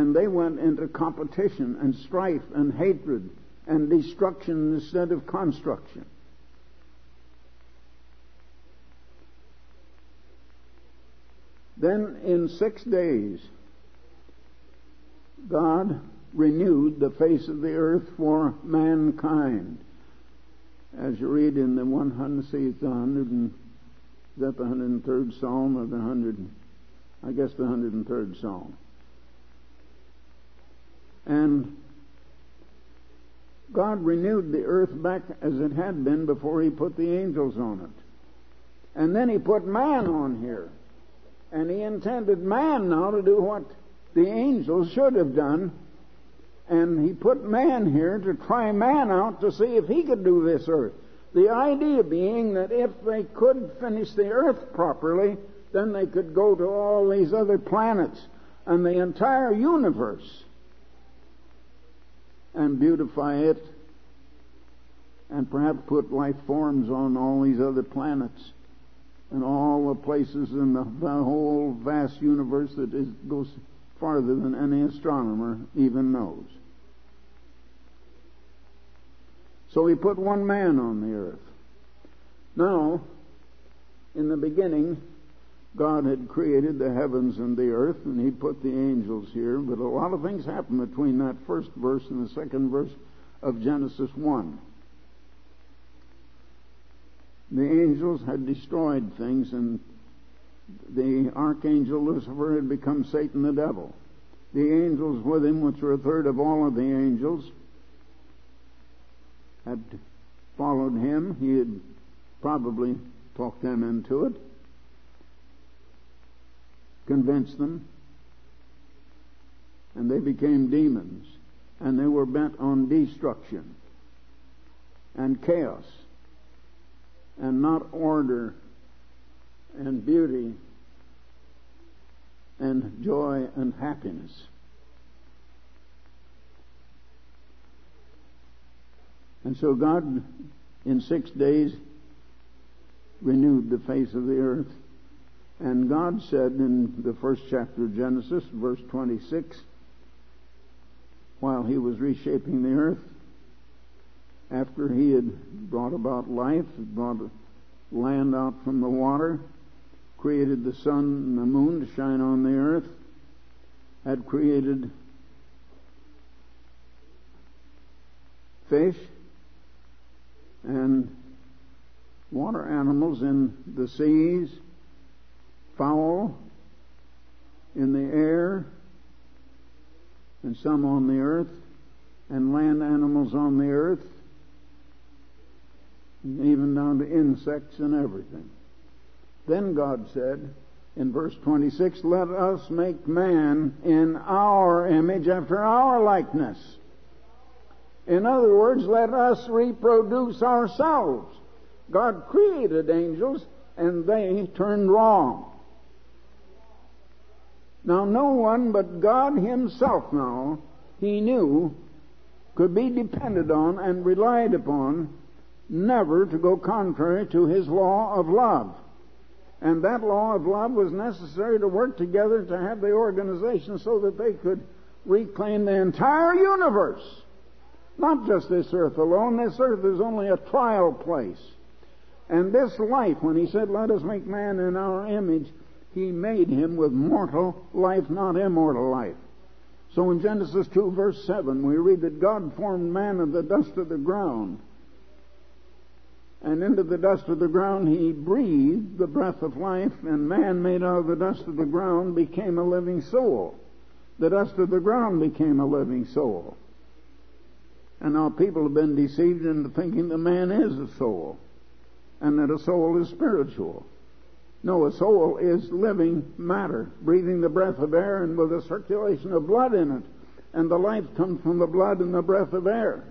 And they went into competition and strife and hatred and destruction instead of construction. Then in 6 days, God renewed the face of the earth for mankind. As you read in the 103rd Psalm or the 103rd Psalm. And God renewed the earth back as it had been before He put the angels on it. And then He put man on here. And He intended man now to do what the angels should have done. And He put man here to try man out to see if he could do this earth. The idea being that if they could finish the earth properly, then they could go to all these other planets and the entire universe and beautify it and perhaps put life forms on all these other planets and all the places in the whole vast universe that goes farther than any astronomer even knows. So He put one man on the earth. Now, in the beginning, God had created the heavens and the earth, and He put the angels here, but a lot of things happened between that first verse and the second verse of Genesis 1. The angels had destroyed things, and the archangel Lucifer had become Satan the devil. The angels with him, which were a third of all of the angels, had followed him. He had probably talked them into it, convinced them, and they became demons, and they were bent on destruction and chaos and not order and beauty and joy and happiness. And so God, in 6 days, renewed the face of the earth. And God said in the first chapter of Genesis, verse 26, while He was reshaping the earth, after He had brought about life, brought land out from the water, created the sun and the moon to shine on the earth, had created fish and water animals in the seas, fowl in the air, and some on the earth, and land animals on the earth, and even down to insects and everything. Then God said in verse 26, let us make man in our image, after our likeness. In other words, let us reproduce ourselves. God created angels, and they turned wrong. Now, no one but God Himself now, He knew, could be depended on and relied upon never to go contrary to His law of love. And that law of love was necessary to work together to have the organization so that they could reclaim the entire universe. Not just this earth alone. This earth is only a trial place. And this life, when He said, let us make man in our image, He made him with mortal life, not immortal life. So in Genesis 2, verse 7, we read that God formed man of the dust of the ground. And into the dust of the ground He breathed the breath of life, and man made out of the dust of the ground became a living soul. The dust of the ground became a living soul. And now people have been deceived into thinking that man is a soul, and that a soul is spiritual. No, a soul is living matter, breathing the breath of air and with a circulation of blood in it. And the life comes from the blood and the breath of air.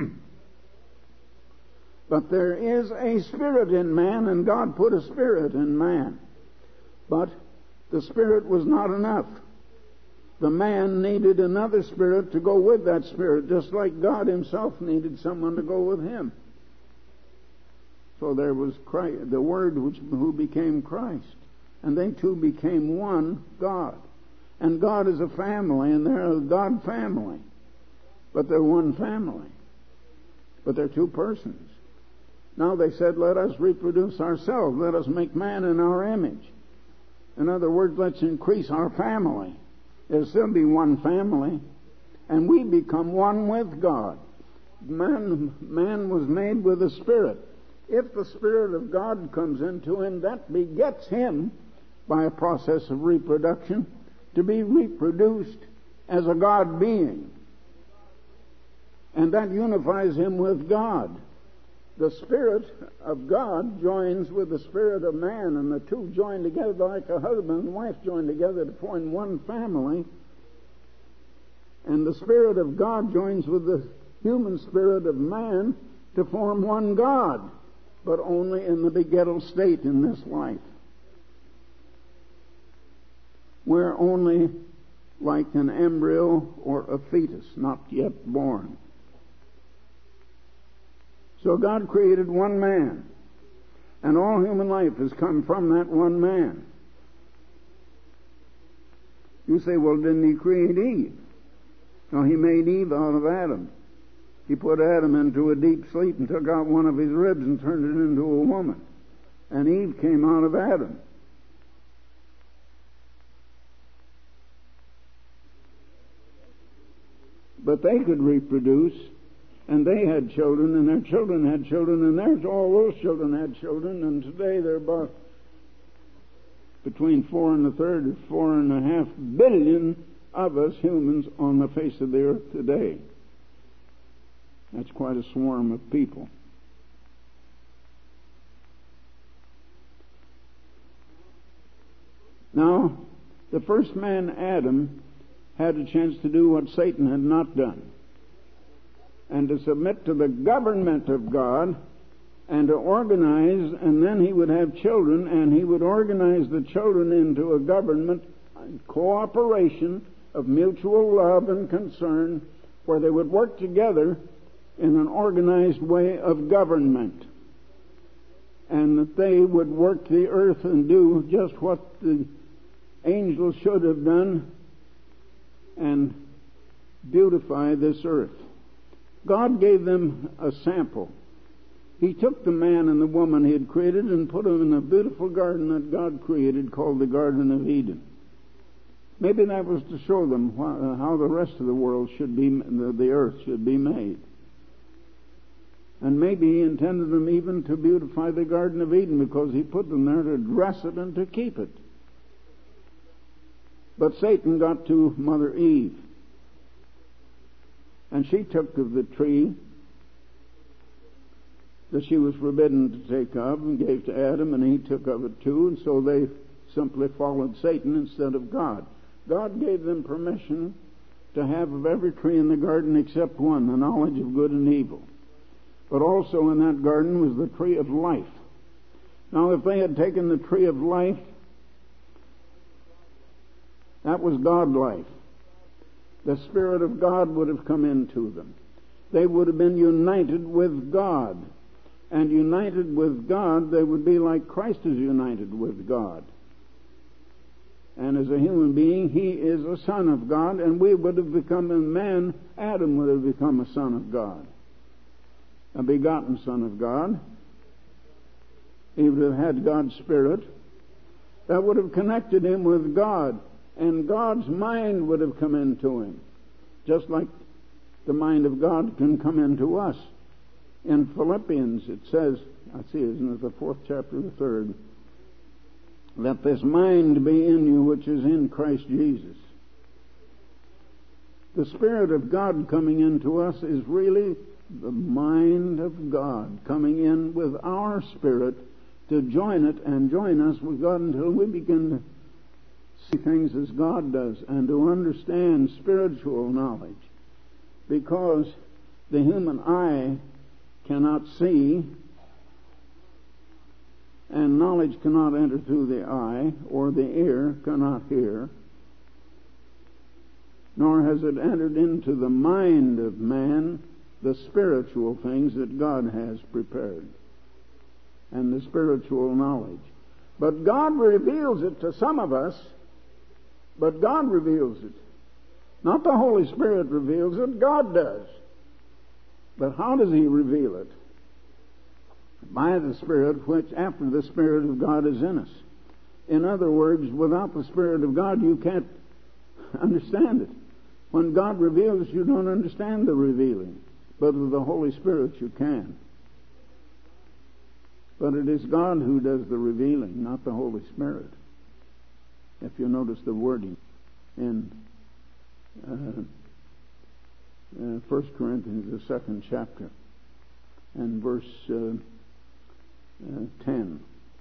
But there is a spirit in man, and God put a spirit in man. But the spirit was not enough. The man needed another spirit to go with that spirit, just like God Himself needed someone to go with Him. So there was Christ, the Word who became Christ. And they two became one God. And God is a family, and they're a God family. But they're one family. But they're two persons. Now they said, let us reproduce ourselves. Let us make man in our image. In other words, let's increase our family. There'll still be one family. And we become one with God. Man was made with a spirit. If the Spirit of God comes into him, that begets him, by a process of reproduction, to be reproduced as a God being. And that unifies him with God. The Spirit of God joins with the Spirit of man, and the two join together like a husband and wife join together to form one family. And the Spirit of God joins with the human spirit of man to form one God, but only in the begettal state in this life. We're only like an embryo or a fetus, not yet born. So God created one man, and all human life has come from that one man. You say, well, didn't he create Eve? No, he made Eve out of Adam. He put Adam into a deep sleep and took out one of his ribs and turned it into a woman. And Eve came out of Adam. But they could reproduce, and they had children, and their children had children, and all those children had children, and today there are about between 4 1/3 and 4.5 billion of us humans on the face of the earth today. That's quite a swarm of people. Now, the first man, Adam, had a chance to do what Satan had not done, and to submit to the government of God, and to organize, and then he would have children, and he would organize the children into a government, cooperation of mutual love and concern, where they would work together in an organized way of government, and that they would work the earth and do just what the angels should have done and beautify this earth. God gave them a sample. He took the man and the woman he had created and put them in a beautiful garden that God created called the Garden of Eden. Maybe that was to show them how the rest of the world should be, the earth should be made. And maybe he intended them even to beautify the Garden of Eden, because he put them there to dress it and to keep it. But Satan got to Mother Eve, and she took of the tree that she was forbidden to take of, and gave to Adam, and he took of it too, and so they simply followed Satan instead of God. God gave them permission to have of every tree in the garden except one, the knowledge of good and evil. But also in that garden was the tree of life. Now, if they had taken the tree of life, that was God life. The Spirit of God would have come into them. They would have been united with God. And united with God, they would be like Christ is united with God. And as a human being, he is a son of God, and we would have become a man. Adam would have become a son of God, a begotten son of God. He would have had God's Spirit. That would have connected him with God, and God's mind would have come into him, just like the mind of God can come into us. In Philippians it says, isn't it the 4th chapter, the 3rd, let this mind be in you which is in Christ Jesus. The Spirit of God coming into us is really the mind of God coming in with our spirit to join it and join us with God until we begin to see things as God does and to understand spiritual knowledge. Because the human eye cannot see, and knowledge cannot enter through the eye, or the ear cannot hear, nor has it entered into the mind of man the spiritual things that God has prepared, and the spiritual knowledge. But God reveals it to some of us But God reveals it. Not the Holy Spirit reveals it, God does. But how does He reveal it? By the Spirit, which after the Spirit of God is in us. In other words, without the Spirit of God, you can't understand it. When God reveals, you don't understand the revealing. But with the Holy Spirit, you can. But it is God who does the revealing, not the Holy Spirit. If you notice the wording in 1 Corinthians, the 2nd chapter, and verse 10.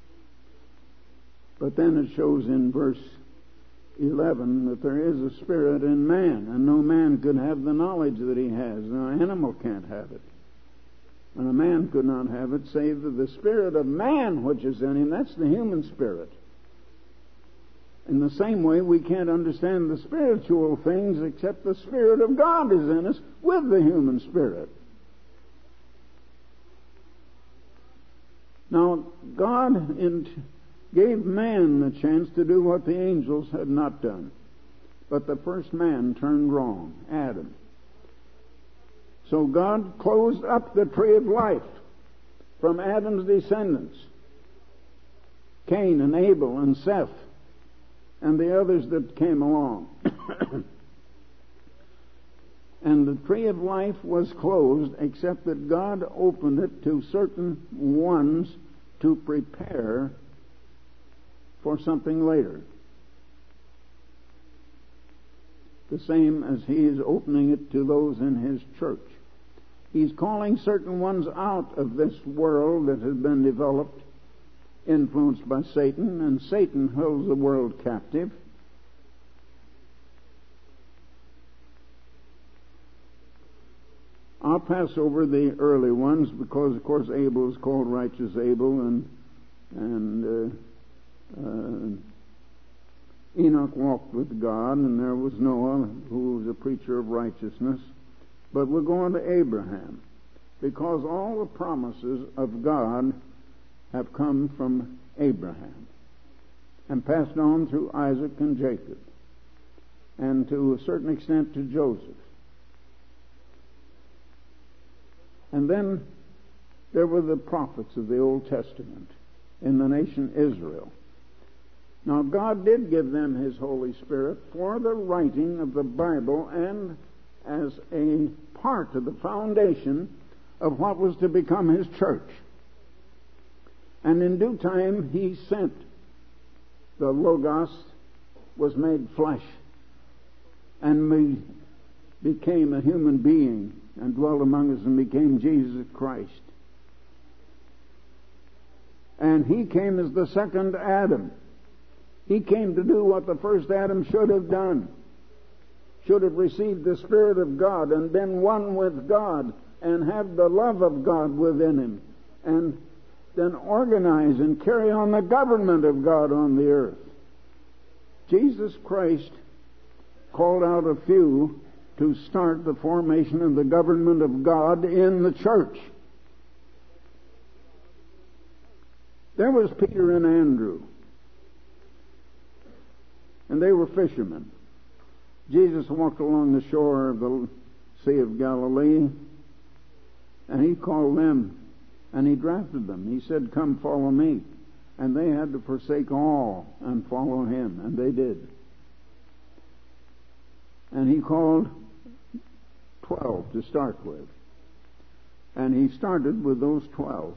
But then it shows in verse 11 that there is a spirit in man, and no man could have the knowledge that he has. No animal can't have it. And a man could not have it save that the spirit of man which is in him, that's the human spirit. In the same way, we can't understand the spiritual things except the Spirit of God is in us with the human spirit. Now, God gave man the chance to do what the angels had not done. But the first man turned wrong, Adam. So God closed up the tree of life from Adam's descendants, Cain and Abel and Seth, and the others that came along. And the tree of life was closed, except that God opened it to certain ones to prepare for something later. The same as He is opening it to those in His church. He's calling certain ones out of this world that has been developed, influenced by Satan, and Satan holds the world captive. I'll pass over the early ones because, of course, Abel is called righteous Abel, and Enoch walked with God, and there was Noah, who was a preacher of righteousness. But we're going to Abraham, because all the promises of God have come from Abraham and passed on through Isaac and Jacob, and to a certain extent to Joseph. And then there were the prophets of the Old Testament in the nation Israel. Now, God did give them His Holy Spirit for the writing of the Bible and as a part of the foundation of what was to become His church. And in due time, He sent the Logos, was made flesh, and became a human being, and dwelt among us and became Jesus Christ. And He came as the second Adam. He came to do what the first Adam should have done. Should have received the Spirit of God and been one with God and have the love of God within him, and then organize and carry on the government of God on the earth. Jesus Christ called out a few to start the formation of the government of God in the church. There was Peter and Andrew, and they were fishermen. Jesus walked along the shore of the Sea of Galilee, and He called them, and He drafted them. He said, "Come, follow me." And they had to forsake all and follow Him, and they did. And He called 12 to start with. And He started with those 12.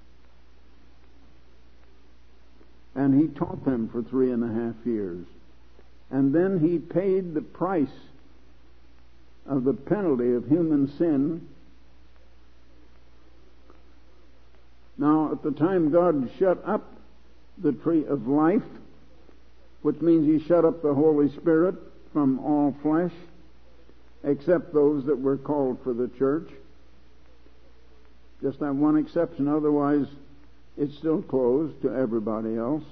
And He taught them for 3.5 years. And then He paid the price of the penalty of human sin. Now, at the time God shut up the tree of life, which means He shut up the Holy Spirit from all flesh, except those that were called for the church. Just that one exception, otherwise it's still closed to everybody else.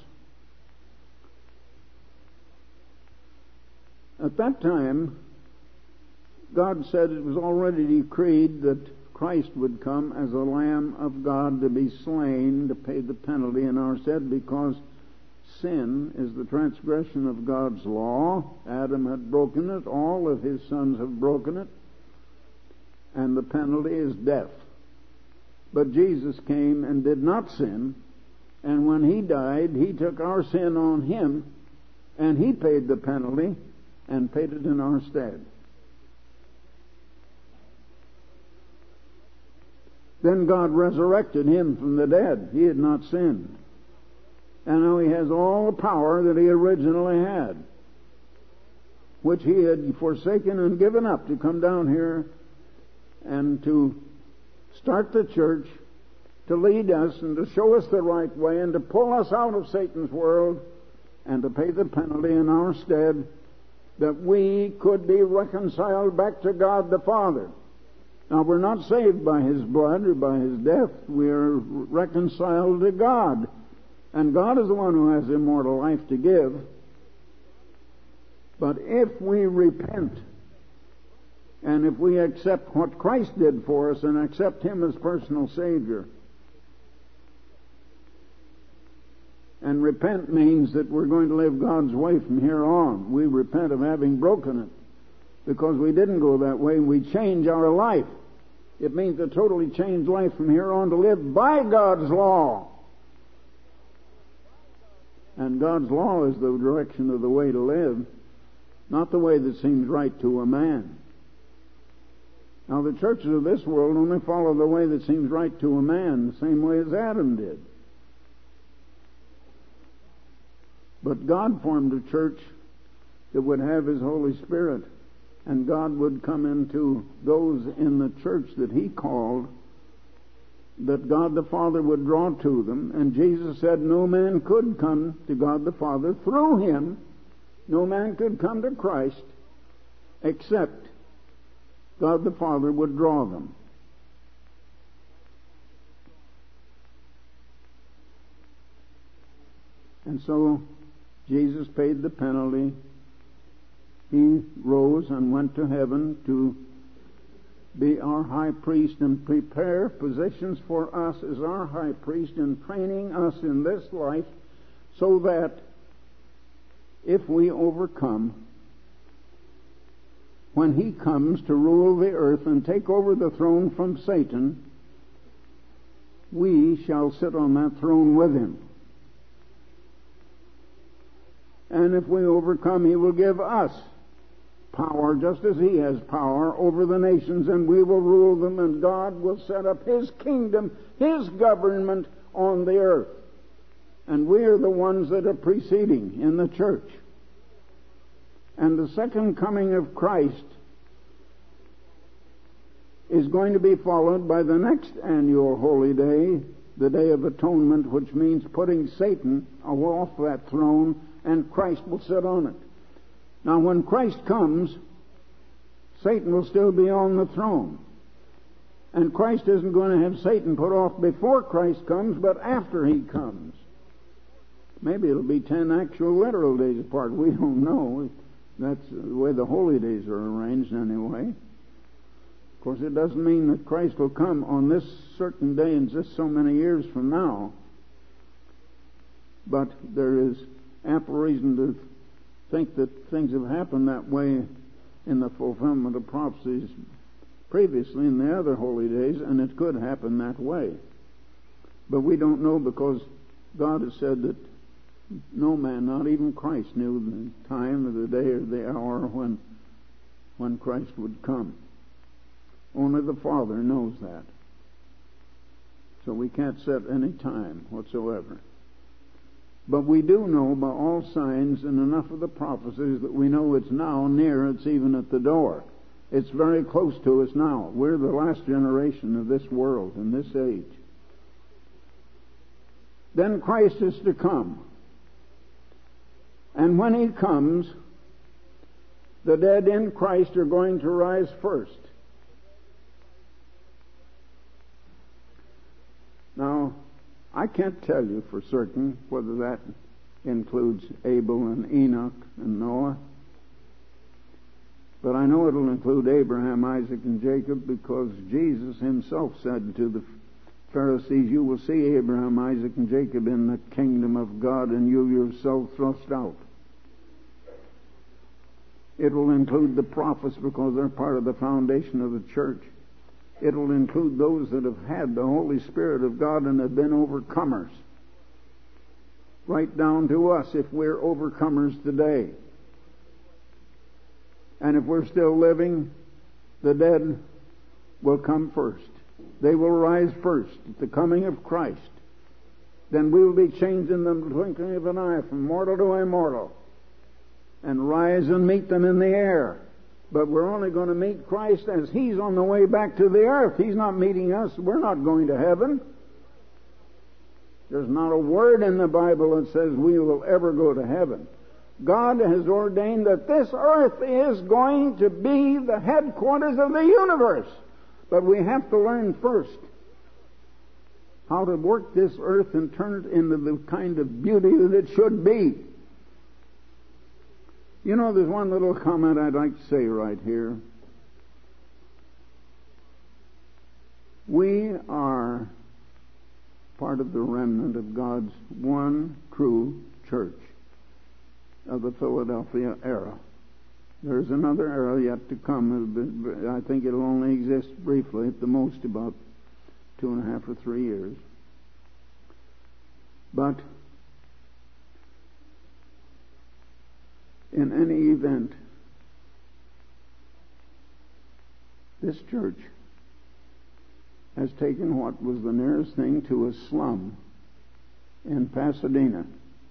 At that time, God said it was already decreed that Christ would come as a Lamb of God to be slain to pay the penalty in our stead, because sin is the transgression of God's law. Adam had broken it. All of his sons have broken it. And the penalty is death. But Jesus came and did not sin. And when he died, he took our sin on him, and he paid the penalty and paid it in our stead. Then God resurrected him from the dead. He had not sinned. And now he has all the power that he originally had, which he had forsaken and given up to come down here and to start the church, to lead us and to show us the right way and to pull us out of Satan's world and to pay the penalty in our stead, that we could be reconciled back to God the Father. Now, we're not saved by his blood or by his death. We are reconciled to God. And God is the one who has immortal life to give. But if we repent, and if we accept what Christ did for us and accept him as personal Savior, and repent means that we're going to live God's way from here on. We repent of having broken it because we didn't go that way, and we change our life. It means a totally changed life from here on to live by God's law. And God's law is the direction of the way to live, not the way that seems right to a man. Now, the churches of this world only follow the way that seems right to a man, the same way as Adam did. But God formed a church that would have his Holy Spirit, and God would come into those in the church that he called, that God the Father would draw to them. And Jesus said no man could come to God the Father through him. No man could come to Christ except God the Father would draw them. And so Jesus paid the penalty. He rose and went to heaven to be our high priest and prepare positions for us as our high priest in training us in this life, so that if we overcome, when he comes to rule the earth and take over the throne from Satan, we shall sit on that throne with him. And if we overcome, he will give us power, just as he has power over the nations, and we will rule them, and God will set up his kingdom, his government on the earth. And we are the ones that are preceding in the church. And the second coming of Christ is going to be followed by the next annual holy day, the Day of Atonement, which means putting Satan off that throne, and Christ will sit on it. Now, when Christ comes, Satan will still be on the throne. And Christ isn't going to have Satan put off before Christ comes, but after he comes. Maybe it'll be 10 actual literal days apart. We don't know. That's the way the holy days are arranged anyway. Of course, it doesn't mean that Christ will come on this certain day in just so many years from now. But there is ample reason to think that things have happened that way in the fulfillment of prophecies previously in the other holy days, and it could happen that way. But we don't know, because God has said that no man, not even Christ, knew the time or the day or the hour when Christ would come. Only the Father knows that. So we can't set any time whatsoever. But we do know by all signs and enough of the prophecies that we know it's now near, it's even at the door. It's very close to us now. We're the last generation of this world in this age. Then Christ is to come. And when he comes, the dead in Christ are going to rise first. Now, I can't tell you for certain whether that includes Abel and Enoch and Noah. But I know it'll include Abraham, Isaac, and Jacob, because Jesus himself said to the Pharisees, you will see Abraham, Isaac, and Jacob in the kingdom of God, and you yourself thrust out. It will include the prophets because they're part of the foundation of the church. It will include those that have had the Holy Spirit of God and have been overcomers. Right down to us, if we're overcomers today. And if we're still living, the dead will come first. They will rise first at the coming of Christ. Then we will be changed in the twinkling of an eye from mortal to immortal, and rise and meet them in the air. But we're only going to meet Christ as He's on the way back to the earth. He's not meeting us. We're not going to heaven. There's not a word in the Bible that says we will ever go to heaven. God has ordained that this earth is going to be the headquarters of the universe. But we have to learn first how to work this earth and turn it into the kind of beauty that it should be. You know, there's one little comment I'd like to say right here. We are part of the remnant of God's one true church of the Philadelphia era. There's another era yet to come. I think it'll only exist briefly, at the most about 2.5 or 3 years. But in any event, this church has taken what was the nearest thing to a slum in Pasadena,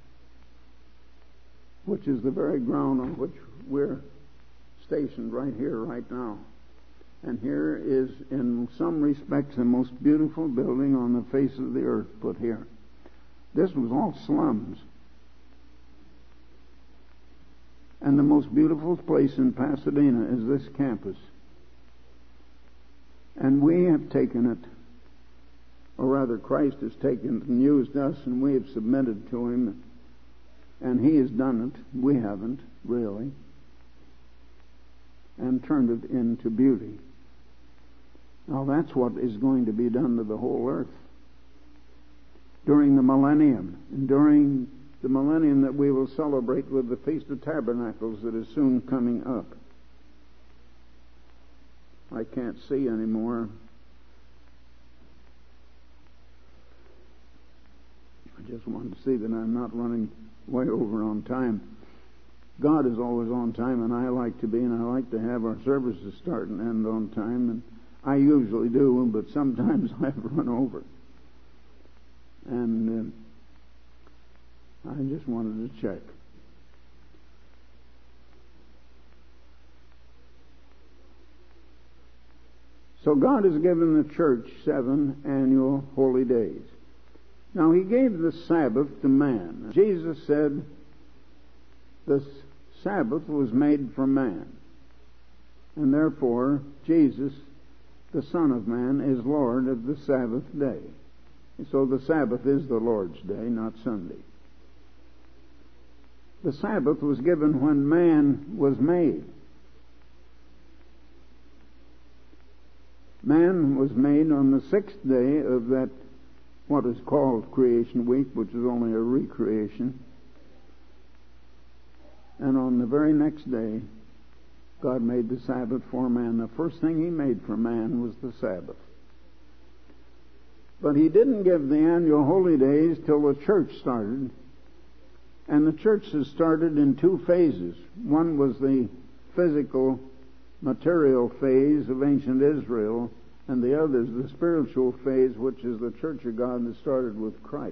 which is the very ground on which we're stationed right here, right now. And here is, in some respects, the most beautiful building on the face of the earth put here. This was all slums. And the most beautiful place in Pasadena is this campus. And we have taken it, or rather Christ has taken it and used us, and we have submitted to Him. And He has done it. We haven't, really. And turned it into beauty. Now that's what is going to be done to the whole earth during the millennium. And during the millennium that we will celebrate with the Feast of Tabernacles that is soon coming up. I can't see anymore. I just wanted to see that I'm not running way over on time. God is always on time, and I like to be, and I like to have our services start and end on time, and I usually do, but sometimes I've run over. And I just wanted to check. So God has given the church 7 annual holy days. Now He gave the Sabbath to man. Jesus said the Sabbath was made for man. And therefore Jesus, the Son of Man, is Lord of the Sabbath day. So the Sabbath is the Lord's day, not Sunday. The Sabbath was given when man was made. Man was made on the 6th day of that, what is called creation week, which is only a recreation. And on the very next day, God made the Sabbath for man. The first thing He made for man was the Sabbath. But He didn't give the annual holy days till the church started. And the church has started in 2 phases. One was the physical, material phase of ancient Israel, and the other is the spiritual phase, which is the Church of God that started with Christ.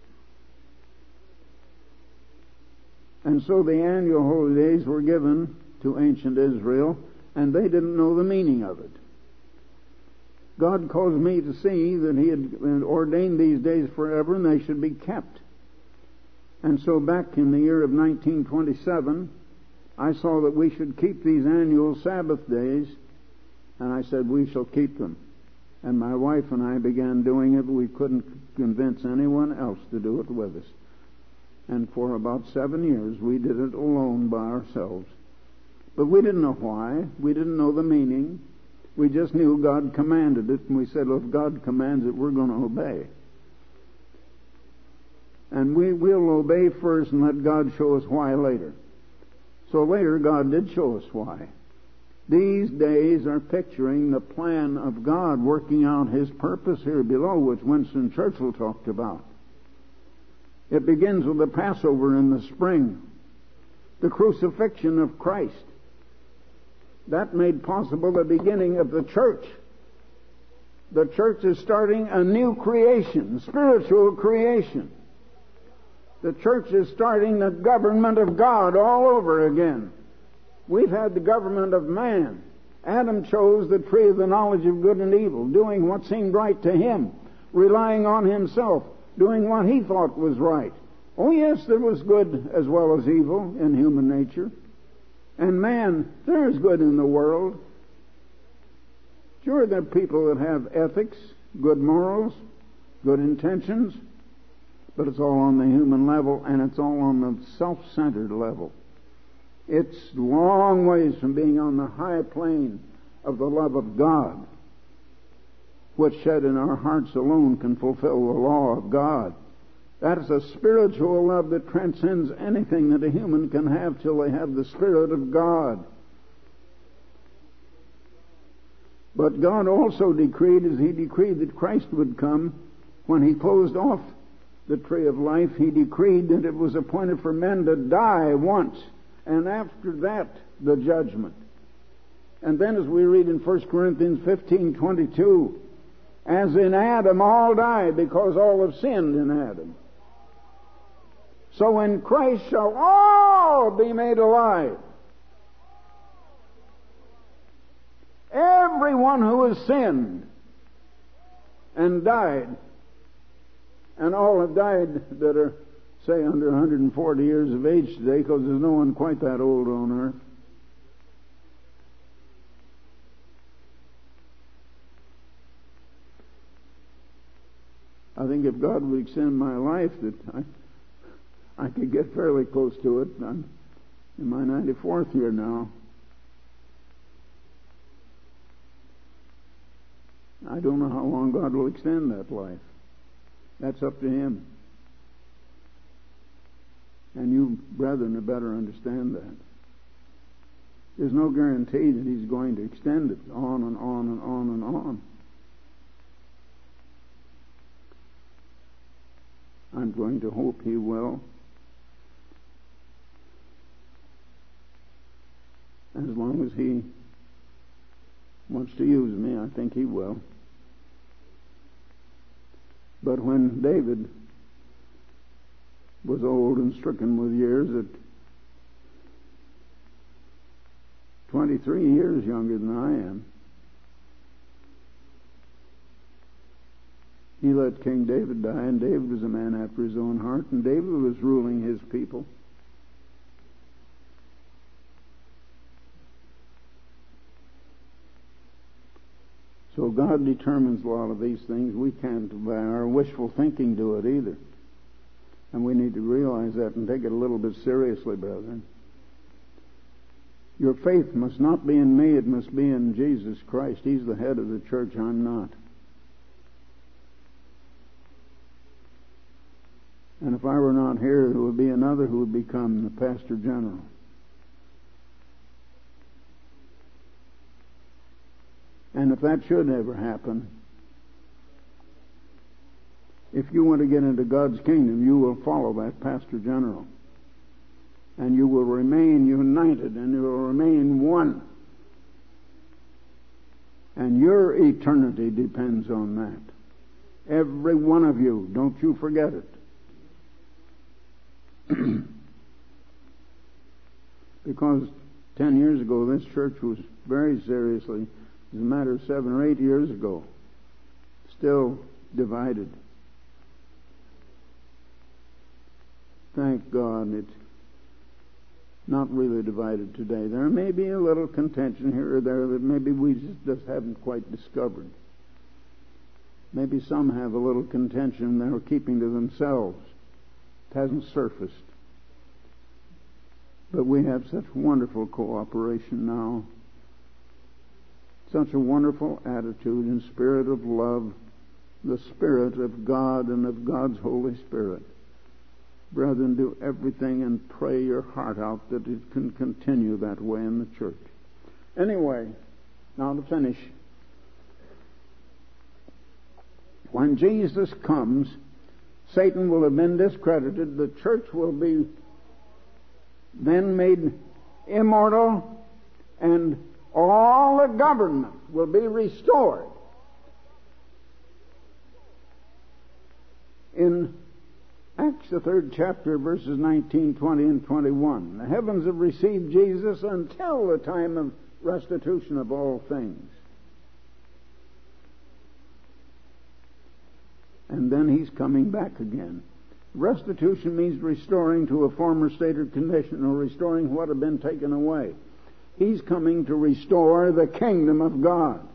And so the annual holy days were given to ancient Israel, and they didn't know the meaning of it. God caused me to see that He had ordained these days forever, and they should be kept. And so back in the year of 1927, I saw that we should keep these annual Sabbath days, and I said, we shall keep them. And my wife and I began doing it. We couldn't convince anyone else to do it with us. And for about 7 years, we did it alone by ourselves. But we didn't know why. We didn't know the meaning. We just knew God commanded it, and we said, well, if God commands it, we're going to obey. And we'll obey first and let God show us why later. So later, God did show us why. These days are picturing the plan of God working out His purpose here below, which Winston Churchill talked about. It begins with the Passover in the spring, the crucifixion of Christ. That made possible the beginning of the church. The church is starting a new creation, spiritual creation. The church is starting the government of God all over again. We've had the government of man. Adam chose the tree of the knowledge of good and evil, doing what seemed right to him, relying on himself, doing what he thought was right. Oh yes, there was good as well as evil in human nature. And man, there is good in the world. Sure, there are people that have ethics, good morals, good intentions, but it's all on the human level, and it's all on the self-centered level. It's long ways from being on the high plane of the love of God, which shed in our hearts alone can fulfill the law of God. That is a spiritual love that transcends anything that a human can have till they have the Spirit of God. But God also decreed, as He decreed that Christ would come, when He closed off the tree of life, He decreed that it was appointed for men to die once, and after that, the judgment. And then, as we read in 1 Corinthians 15:22, as in Adam all die because all have sinned in Adam, so in Christ shall all be made alive. Everyone who has sinned and died, and all have died that are, say, under 140 years of age today, because there's no one quite that old on earth. I think if God would extend my life, that I could get fairly close to it. I'm in my 94th year now. I don't know how long God will extend that life. That's up to Him. And you, brethren, had better understand that. There's no guarantee that He's going to extend it on and on and on and on. I'm going to hope He will. As long as He wants to use me, I think He will. But when David was old and stricken with years, at 23 years younger than I am, he let King David die, and David was a man after his own heart, and David was ruling his people. So God determines a lot of these things. We can't, by our wishful thinking, do it either. And we need to realize that and take it a little bit seriously, brethren. Your faith must not be in me, it must be in Jesus Christ. He's the head of the church, I'm not. And if I were not here, there would be another who would become the pastor general. And if that should ever happen, if you want to get into God's kingdom, you will follow that pastor general. And you will remain united, and you will remain one. And your eternity depends on that. Every one of you, don't you forget it. Because 10 years ago, this church was very seriously, as a matter of 7 or 8 years ago, still divided. Thank God it's not really divided today. There may be a little contention here or there that maybe we just haven't quite discovered. Maybe some have a little contention they're keeping to themselves. It hasn't surfaced. But we have such wonderful cooperation now. Such a wonderful attitude and spirit of love, the Spirit of God and of God's Holy Spirit. Brethren, do everything and pray your heart out that it can continue that way in the church. Anyway, now to finish. When Jesus comes, Satan will have been discredited. The church will be then made immortal, and all the government will be restored. In Acts, the 3rd chapter, verses 19, 20, and 21, the heavens have received Jesus until the time of restitution of all things. And then He's coming back again. Restitution means restoring to a former state or condition, or restoring what had been taken away. He's coming to restore the kingdom of God.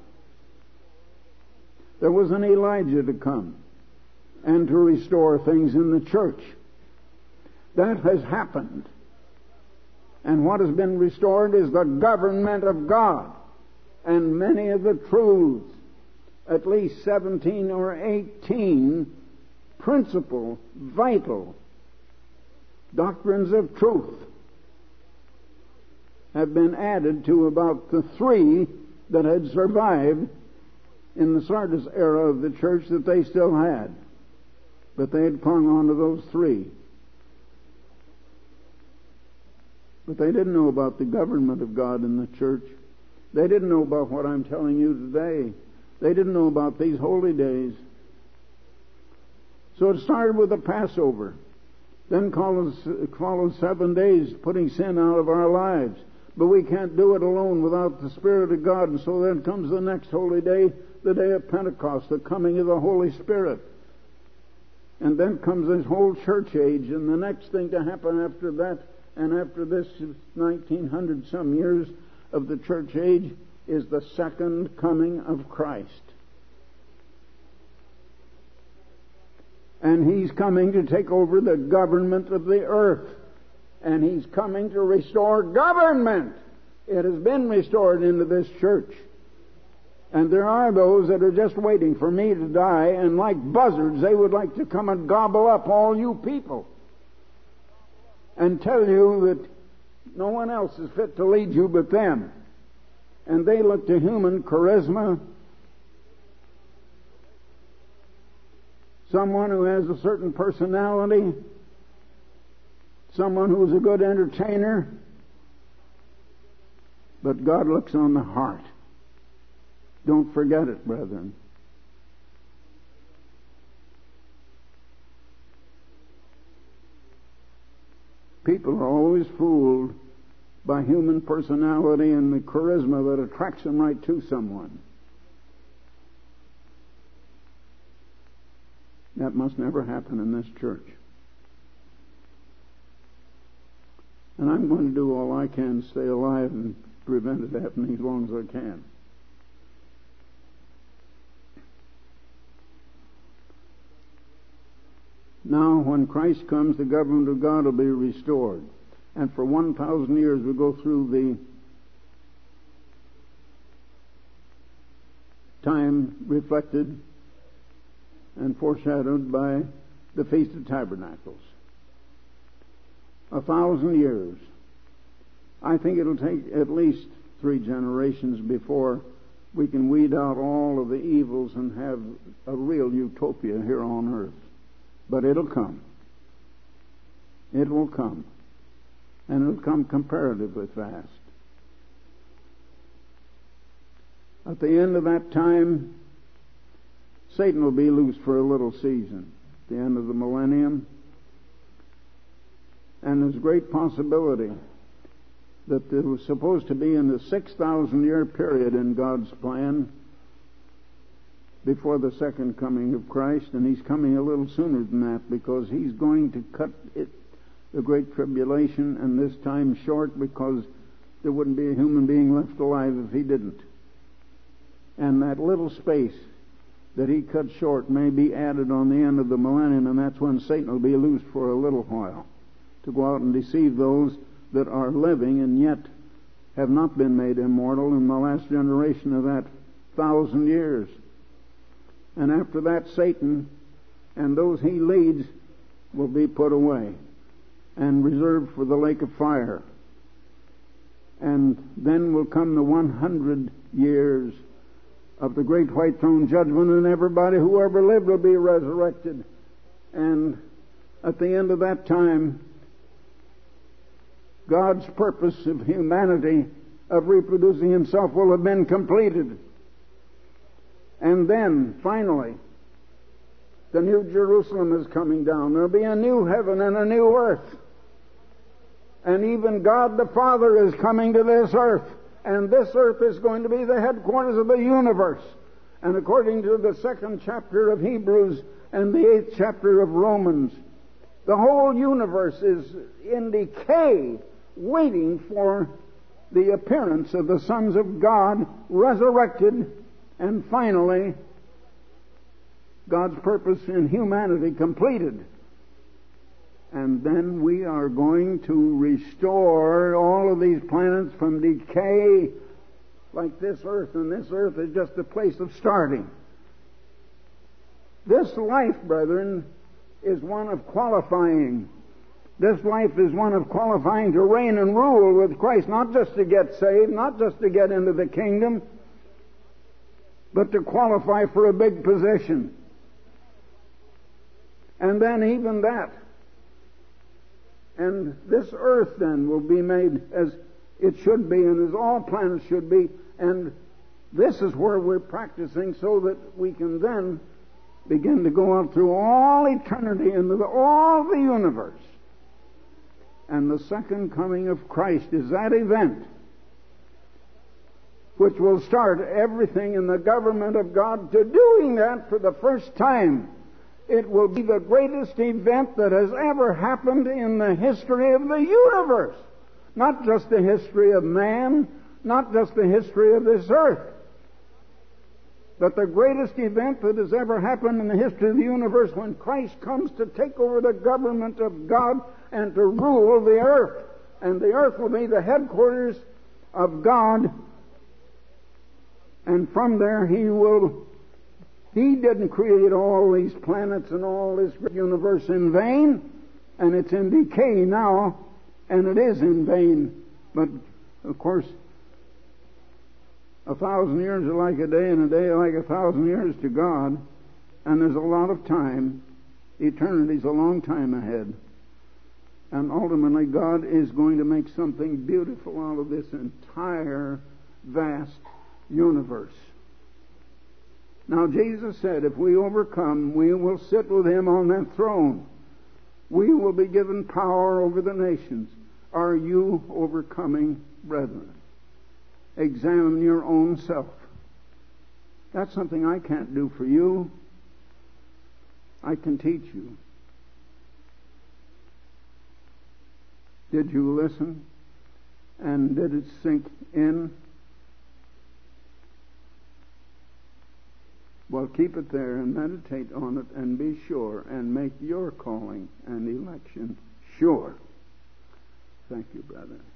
There was an Elijah to come and to restore things in the church. That has happened. And what has been restored is the government of God. And many of the truths, at least 17 or 18 principal, vital doctrines of truth, have been added to about the 3 that had survived in the Sardis era of the church that they still had. But they had clung on to those 3. But they didn't know about the government of God in the church. They didn't know about what I'm telling you today. They didn't know about these holy days. So it started with the Passover. Then followed 7 days putting sin out of our lives. But we can't do it alone without the Spirit of God. And so then comes the next holy day, the day of Pentecost, the coming of the Holy Spirit. And then comes this whole church age, and the next thing to happen after that, and after this 1900 some years of the church age, is the second coming of Christ. And He's coming to take over the government of the earth. And He's coming to restore government. It has been restored into this church. And there are those that are just waiting for me to die, and like buzzards, they would like to come and gobble up all you people and tell you that no one else is fit to lead you but them. And they look to human charisma, someone who has a certain personality, someone who's a good entertainer. But God looks on the heart. Don't forget it, brethren. People are always fooled by human personality and the charisma that attracts them right to someone. That must never happen in this church. And I'm going to do all I can to stay alive and prevent it happening as long as I can. Now, when Christ comes, the government of God will be restored. And for 1,000 years we go through the time reflected and foreshadowed by the Feast of Tabernacles. 1,000 years. I think it'll take at least 3 generations before we can weed out all of the evils and have a real utopia here on earth. But it'll come. It will come. And it'll come comparatively fast. At the end of that time, Satan will be loose for a little season. At the end of the millennium. And there's great possibility that there was supposed to be in the 6,000-year period in God's plan before the second coming of Christ, and He's coming a little sooner than that because He's going to cut the Great Tribulation and this time short, because there wouldn't be a human being left alive if He didn't. And that little space that He cut short may be added on the end of the millennium, and that's when Satan will be loose for a little while to go out and deceive those that are living and yet have not been made immortal in the last generation of that 1,000 years. And after that, Satan and those he leads will be put away and reserved for the lake of fire. And then will come the 100 years of the great white throne judgment, and everybody who ever lived will be resurrected. And at the end of that time, God's purpose of humanity, of reproducing himself, will have been completed. And then, finally, the New Jerusalem is coming down. There'll be a new heaven and a new earth. And even God the Father is coming to this earth. And this earth is going to be the headquarters of the universe. And according to the 2nd chapter of Hebrews and the 8th chapter of Romans, the whole universe is in decay, waiting for the appearance of the sons of God resurrected, and finally God's purpose in humanity completed. And then we are going to restore all of these planets from decay, like this earth, and this earth is just a place of starting. This life, brethren, is one of qualifying. This life is one of qualifying to reign and rule with Christ, not just to get saved, not just to get into the kingdom, but to qualify for a big position. And then even that. And this earth then will be made as it should be, and as all planets should be. And this is where we're practicing so that we can then begin to go out through all eternity into all the universe. And the second coming of Christ is that event which will start everything in the government of God to doing that for the first time. It will be the greatest event that has ever happened in the history of the universe. Not just the history of man, not just the history of this earth, but the greatest event that has ever happened in the history of the universe, when Christ comes to take over the government of God and to rule the earth. And the earth will be the headquarters of God. And from there He didn't create all these planets and all this universe in vain, and it's in decay now, and it is in vain. But, of course, 1,000 years are like a day, and a day like 1,000 years to God, and there's a lot of time. Eternity's a long time ahead. And ultimately, God is going to make something beautiful out of this entire vast universe. Now, Jesus said, if we overcome, we will sit with Him on that throne. We will be given power over the nations. Are you overcoming, brethren? Examine your own self. That's something I can't do for you. I can teach you. Did you listen? And did it sink in? Well, keep it there and meditate on it and be sure and make your calling and election sure. Thank you, brother.